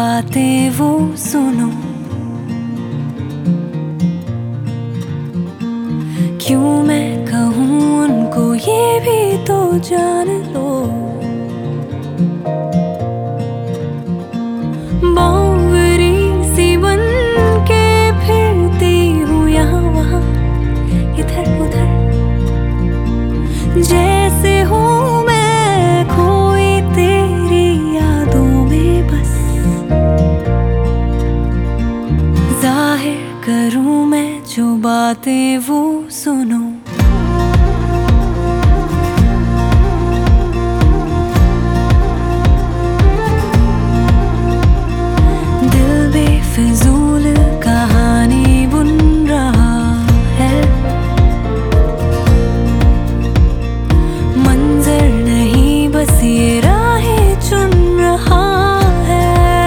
बातें वो सुनो। क्यों मैं कहूँ उनको ये भी तो जान लो। बावरी सी बन के फिरती हूँ यहाँ वहाँ इधर उधर, जैसे हूँ मैं खोई तेरी यादों में बस। जाहिर करूँ मैं जो बातें वो सुनो। दिल बेफिजूल कहानी बुन रहा है, मंजर नहीं बस ये राहें चुन रहा है।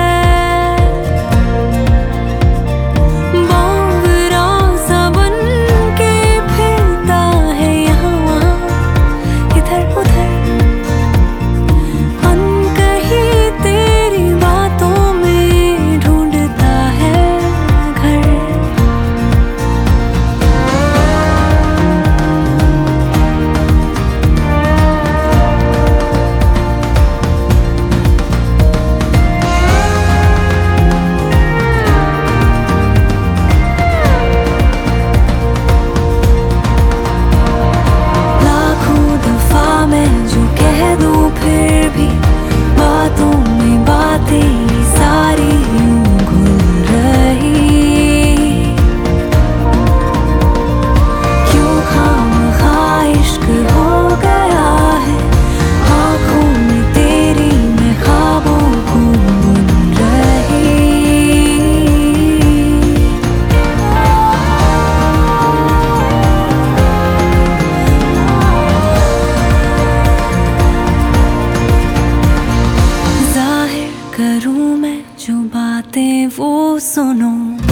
बावरा सा बन के फिरता है यहाँ वहाँ इधर उधर, अनकही तेरी बातों में ढूंढता है घर। लाखों दफा मैं जो कह दूं फिर भी बातों में बातें सारी यूं घुल रही। क्यों खामखा इश्क हो गया है आँखों में तेरी, मैं ख्वाबों को बुन रही। जाहिर करूँ मैं जो बातें वो सुनो।